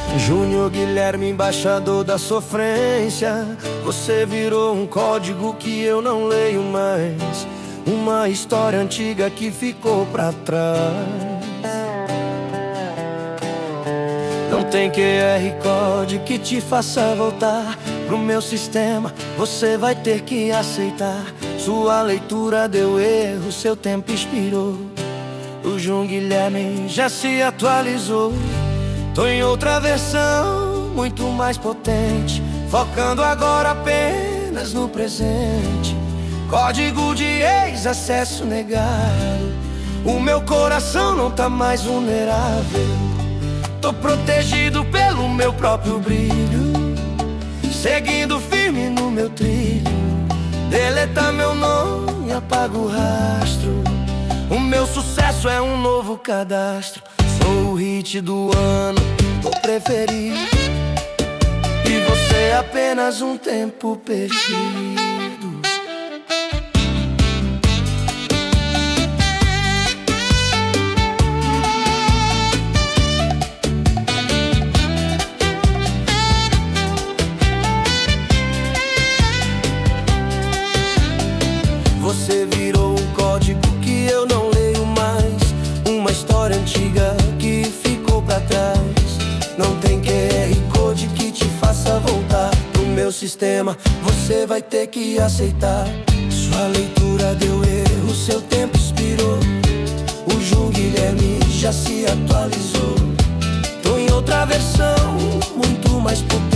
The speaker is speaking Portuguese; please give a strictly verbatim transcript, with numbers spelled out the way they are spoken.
Júnior Guilherme, embaixador da sofrência. Você virou um código que eu não leio mais, uma história antiga que ficou pra trás. Não tem Q R Code que te faça voltar pro meu sistema, você vai ter que aceitar. Sua leitura deu erro, seu tempo expirou. O Júnior Guilherme já se atualizou. Tô em outra versão, muito mais potente, focando agora apenas no presente. Código de ex, acesso negado. O meu coração não tá mais vulnerável. Tô protegido pelo meu próprio brilho, seguindo firme no meu trilho. Deleta meu nome, apaga o rastro. O meu sucesso é um novo cadastro. Sou o hit do ano, vou preferir, e você é apenas um tempo perdido. Você virou um código que eu não leio mais, uma história antiga que ficou pra trás. Não tem Q R Code que te faça voltar pro meu sistema, você vai ter que aceitar. Sua leitura deu erro, seu tempo expirou. O Júnior Guilherme já se atualizou. Tô em outra versão, muito mais potente,